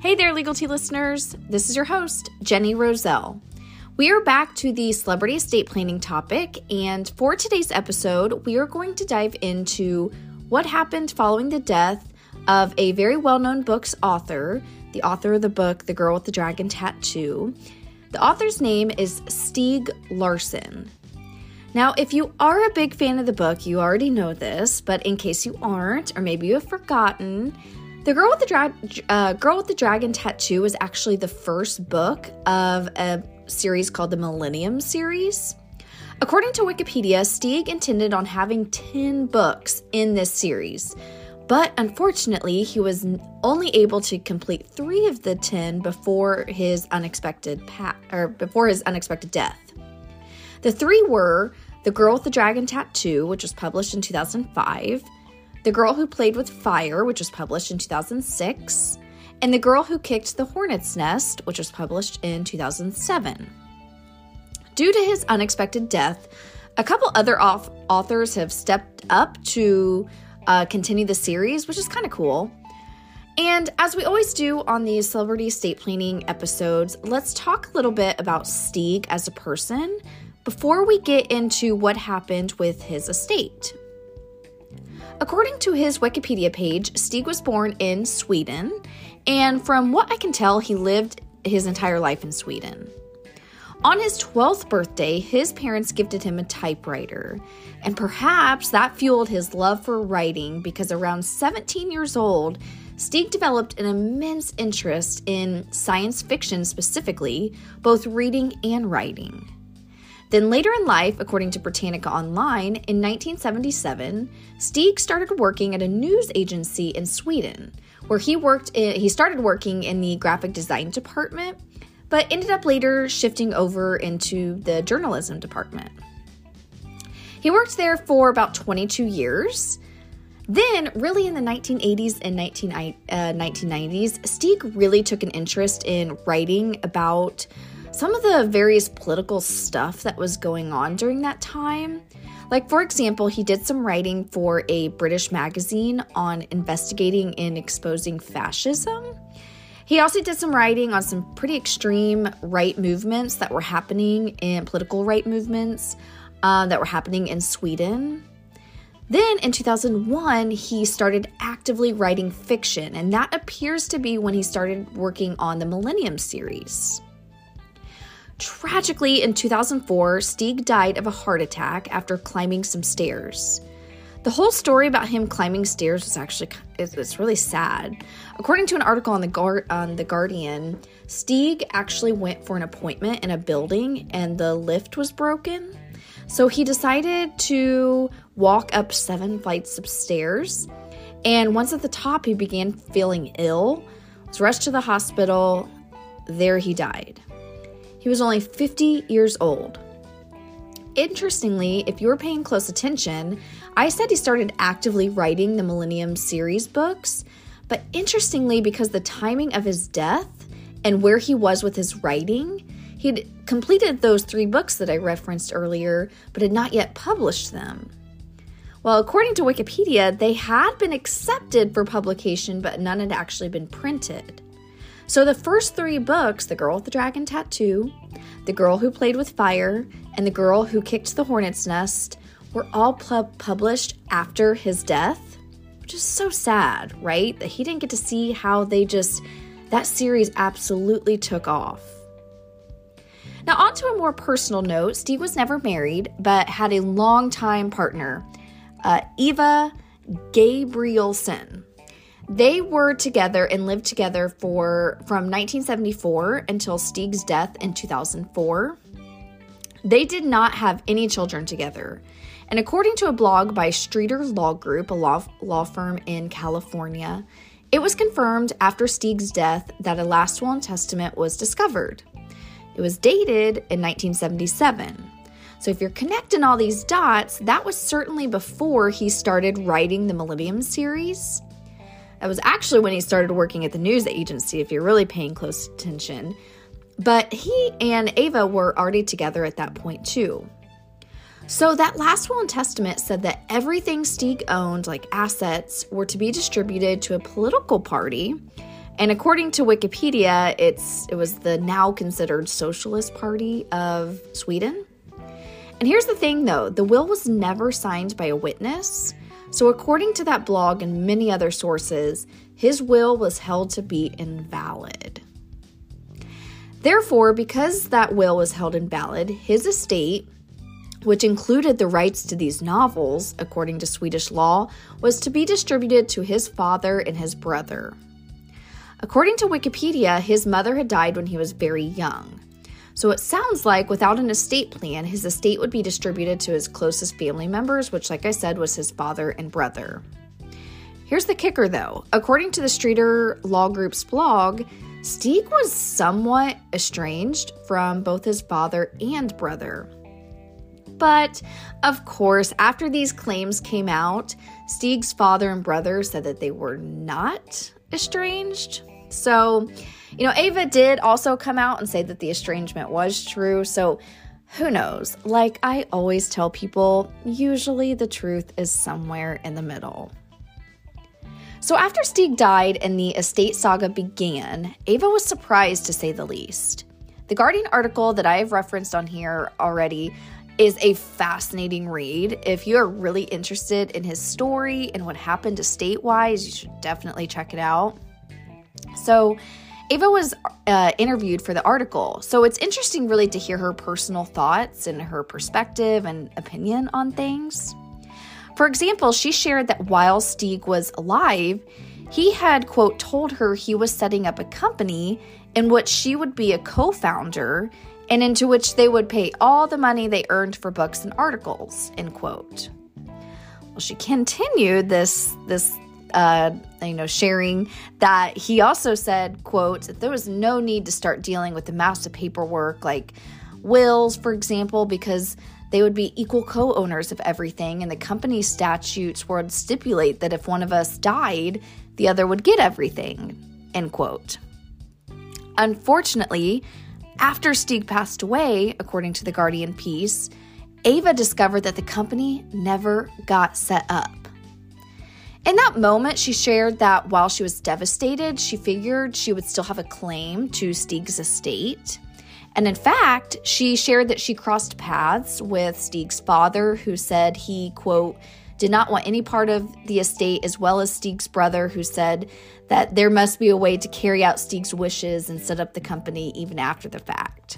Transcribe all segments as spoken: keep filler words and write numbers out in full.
Hey there, Legal Tea listeners. This is your host, Jenny Roselle. We are back to the celebrity estate planning topic, and for today's episode, we are going to dive into what happened following the death of a very well-known book's author, the author of the book, The Girl with the Dragon Tattoo. The author's name is Stieg Larsson. Now, if you are a big fan of the book, you already know this, but in case you aren't, or maybe you have forgotten, The Girl with the, Dra- uh, Girl with the Dragon Tattoo was actually the first book of a series called the Millennium series. According to Wikipedia, Stieg intended on having ten books in this series, but unfortunately, he was only able to complete three of the ten before his unexpected pa- or before his unexpected death. The three were The Girl with the Dragon Tattoo, which was published in two thousand five, The Girl Who Played with Fire, which was published in two thousand six, and The Girl Who Kicked the Hornet's Nest, which was published in two thousand seven. Due to his unexpected death, a couple other off- authors have stepped up to uh, continue the series, which is kind of cool. And as we always do on these celebrity estate planning episodes, let's talk a little bit about Stieg as a person before we get into what happened with his estate. According to his Wikipedia page, Stieg was born in Sweden, and from what I can tell, he lived his entire life in Sweden. On his twelfth birthday, his parents gifted him a typewriter, and perhaps that fueled his love for writing because around seventeen years old, Stieg developed an immense interest in science fiction specifically, both reading and writing. Then later in life, according to Britannica Online, in nineteen seventy-seven, Stieg started working at a news agency in Sweden, where he worked. In, he started working in the graphic design department, but ended up later shifting over into the journalism department. He worked there for about twenty-two years. Then, really in the nineteen eighties and nineteen nineties, Stieg really took an interest in writing about some of the various political stuff that was going on during that time. Like, for example, he did some writing for a British magazine on investigating and exposing fascism. He also did some writing on some pretty extreme right movements that were happening in political right movements uh, that were happening in Sweden. Then in two thousand one, he started actively writing fiction, and that appears to be when he started working on the Millennium series. Tragically, in two thousand four, Stieg died of a heart attack after climbing some stairs. The whole story about him climbing stairs was actually it's, it's really sad. According to an article on the Guard, on the Guardian, Stieg actually went for an appointment in a building and the lift was broken. So he decided to walk up seven flights of stairs. And once at the top, he began feeling ill, was rushed to the hospital. There he died. He was only fifty years old. Interestingly, if you were paying close attention, I said he started actively writing the Millennium series books, but interestingly, because the timing of his death and where he was with his writing, he'd completed those three books that I referenced earlier, but had not yet published them. Well, according to Wikipedia, they had been accepted for publication, but none had actually been printed. So the first three books, The Girl with the Dragon Tattoo, The Girl Who Played with Fire, and The Girl Who Kicked the Hornet's Nest, were all pub- published after his death, which is so sad, right? That he didn't get to see how they just, that series absolutely took off. Now, on to a more personal note, Stieg was never married, but had a longtime partner, uh, Eva Gabrielsen. They were together and lived together for from nineteen seventy-four until Stieg's death in two thousand four. They did not have any children together. And according to a blog by Streeter Law Group, a law, law firm in California, it was confirmed after Stieg's death that a last will and testament was discovered. It was dated in nineteen seventy-seven. So if you're connecting all these dots, that was certainly before he started writing the Millennium series. That was actually when he started working at the news agency, if you're really paying close attention. But he and Ava were already together at that point too. So that last will and testament said that everything Stieg owned, like assets, were to be distributed to a political party, And according to Wikipedia, it's it was the now considered Socialist Party of Sweden. And here's the thing, though. The will was never signed by a witness. So according to that blog and many other sources, his will was held to be invalid. Therefore, because that will was held invalid, his estate, which included the rights to these novels, according to Swedish law, was to be distributed to his father and his brother. According to Wikipedia, his mother had died when he was very young. So it sounds like without an estate plan, his estate would be distributed to his closest family members, which, like I said, was his father and brother. Here's the kicker, though. According to the Streeter Law Group's blog, Stieg was somewhat estranged from both his father and brother. But, of course, after these claims came out, Stieg's father and brother said that they were not estranged. So, you know, Eva did also come out and say that the estrangement was true. So, who knows? Like I always tell people, usually the truth is somewhere in the middle. So after Stieg died and the estate saga began, Eva was surprised to say the least. The Guardian article that I have referenced on here already is a fascinating read. If you are really interested in his story and what happened estate-wise, you should definitely check it out. So Eva was uh, interviewed for the article. So it's interesting really to hear her personal thoughts and her perspective and opinion on things. For example, she shared that while Stieg was alive, he had, quote, told her he was setting up a company in which she would be a co-founder and into which they would pay all the money they earned for books and articles, end quote. Well, she continued this, this uh, you know, sharing that he also said, quote, that there was no need to start dealing with the massive paperwork like wills, for example, because they would be equal co-owners of everything, and the company statutes would stipulate that if one of us died, the other would get everything, end quote. Unfortunately, after Stieg passed away, according to the Guardian piece, Eva discovered that the company never got set up. In that moment, she shared that while she was devastated, she figured she would still have a claim to Stieg's estate. And in fact, she shared that she crossed paths with Stieg's father, who said he, quote, did not want any part of the estate, as well as Stieg's brother, who said that there must be a way to carry out Stieg's wishes and set up the company even after the fact.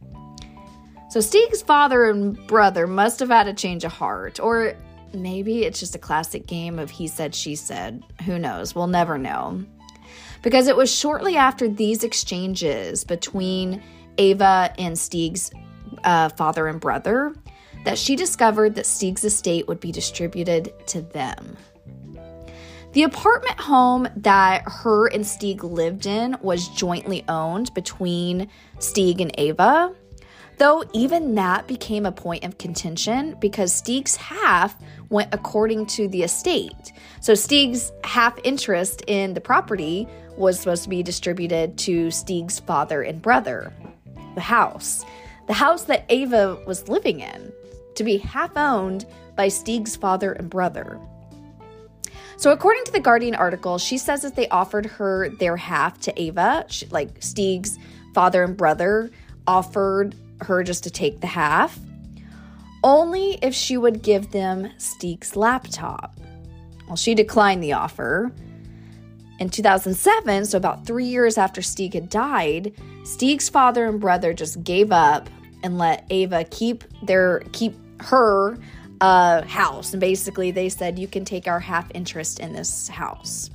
So Stieg's father and brother must have had a change of heart, or maybe it's just a classic game of he said, she said. Who knows? We'll never know. Because it was shortly after these exchanges between Eva and Stieg's uh, father and brother that she discovered that Stieg's estate would be distributed to them. The apartment home that her and Stieg lived in was jointly owned between Stieg and Eva, though even that became a point of contention because Stieg's half went according to the estate. So Stieg's half interest in the property was supposed to be distributed to Stieg's father and brother. The house, the house that Eva was living in, to be half owned by Stieg's father and brother. So according to the Guardian article, she says that they offered her their half to Eva, she, like Stieg's father and brother offered her just to take the half, only if she would give them Stieg's laptop. Well, she declined the offer. In two thousand seven, so about three years after Stieg had died, Stieg's father and brother just gave up and let Eva keep their keep her uh, house. And basically they said, you can take our half interest in this house.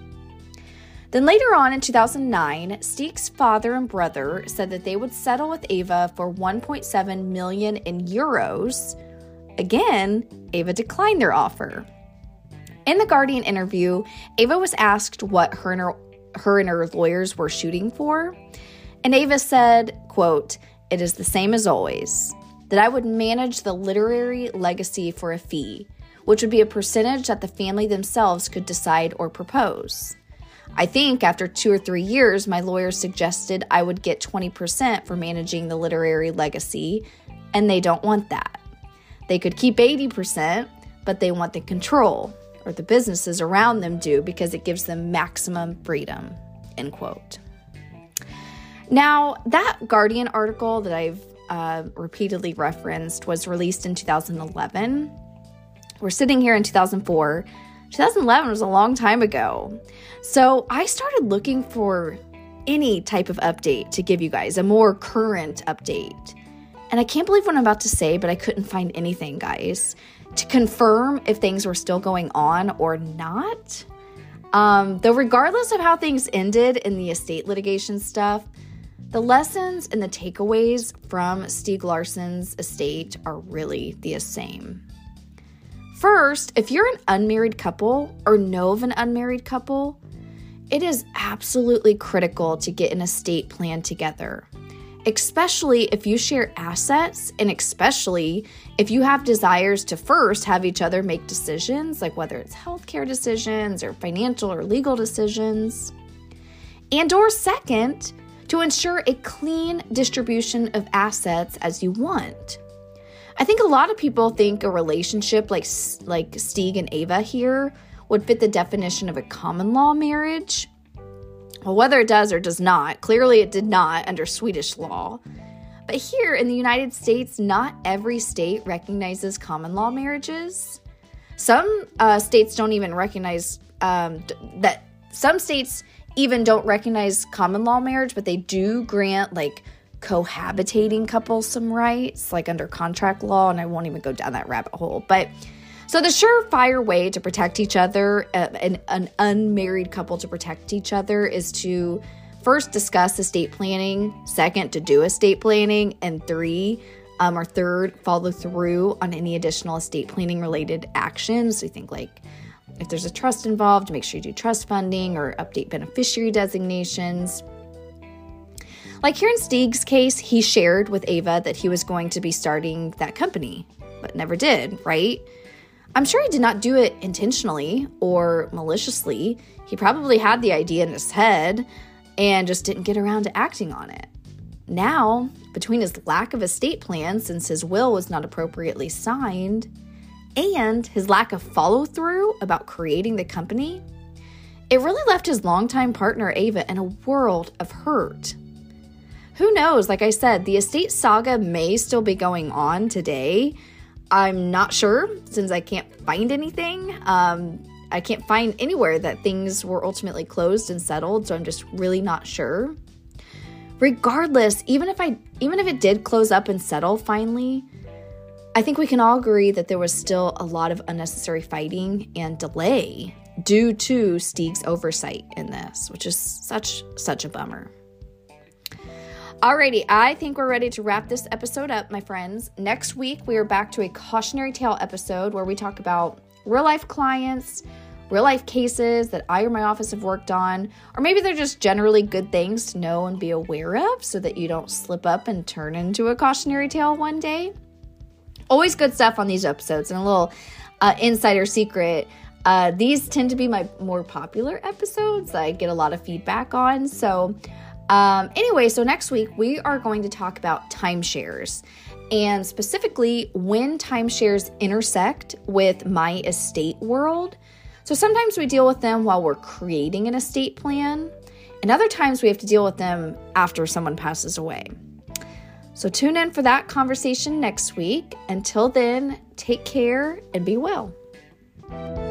Then later on in two thousand nine, Stieg's father and brother said that they would settle with Eva for one point seven million in euros. Again, Eva declined their offer. In the Guardian interview, Eva was asked what her and her, her and her lawyers were shooting for. And Eva said, quote, it is the same as always, that I would manage the literary legacy for a fee, which would be a percentage that the family themselves could decide or propose. I think after two or three years, my lawyers suggested I would get twenty percent for managing the literary legacy, and they don't want that. They could keep eighty percent, but they want the control, or the businesses around them do, because it gives them maximum freedom, end quote. Now, that Guardian article that I've uh, repeatedly referenced was released in two thousand eleven. We're sitting here in two thousand four. two thousand eleven was a long time ago. So I started looking for any type of update to give you guys, a more current update. And I can't believe what I'm about to say, but I couldn't find anything, guys, to confirm if things were still going on or not. Um, though regardless of how things ended in the estate litigation stuff, the lessons and the takeaways from Stieg Larsson's estate are really the same. First, if you're an unmarried couple or know of an unmarried couple, it is absolutely critical to get an estate plan together, especially if you share assets and especially if you have desires to first have each other make decisions, like whether it's healthcare decisions or financial or legal decisions, and or second, to ensure a clean distribution of assets as you want. I think a lot of people think a relationship like, like Stieg and Ava here would fit the definition of a common law marriage. Well, whether it does or does not, clearly it did not under Swedish law. But here in the United States, not every state recognizes common law marriages. Some uh, states don't even recognize um, that, some states even don't recognize common law marriage, but they do grant like cohabitating couples some rights, like under contract law, and I won't even go down that rabbit hole. But so the surefire way to protect each other, uh, an, an unmarried couple to protect each other, is to first discuss estate planning, second, to do estate planning, and three, um, or third, follow through on any additional estate planning related actions. So you think like if there's a trust involved, make sure you do trust funding or update beneficiary designations. Like here in Stieg's case, he shared with Ava that he was going to be starting that company, but never did, right? I'm sure he did not do it intentionally or maliciously. He probably had the idea in his head and just didn't get around to acting on it. Now, between his lack of estate plan since his will was not appropriately signed and his lack of follow-through about creating the company, it really left his longtime partner Ava in a world of hurt. Who knows? Like I said, the estate saga may still be going on today. I'm not sure since I can't find anything. Um, I can't find anywhere that things were ultimately closed and settled, so I'm just really not sure. Regardless, even if I, even if it did close up and settle finally, I think we can all agree that there was still a lot of unnecessary fighting and delay due to Stieg's oversight in this, which is such, such a bummer. Alrighty, I think we're ready to wrap this episode up, my friends. Next week, we are back to a cautionary tale episode where we talk about real-life clients, real-life cases that I or my office have worked on, or maybe they're just generally good things to know and be aware of so that you don't slip up and turn into a cautionary tale one day. Always good stuff on these episodes. And a little uh, insider secret, uh, these tend to be my more popular episodes that I get a lot of feedback on. So Um, anyway, so next week we are going to talk about timeshares and specifically when timeshares intersect with my estate world. So sometimes we deal with them while we're creating an estate plan, and other times we have to deal with them after someone passes away. So tune in for that conversation next week. Until then, take care and be well.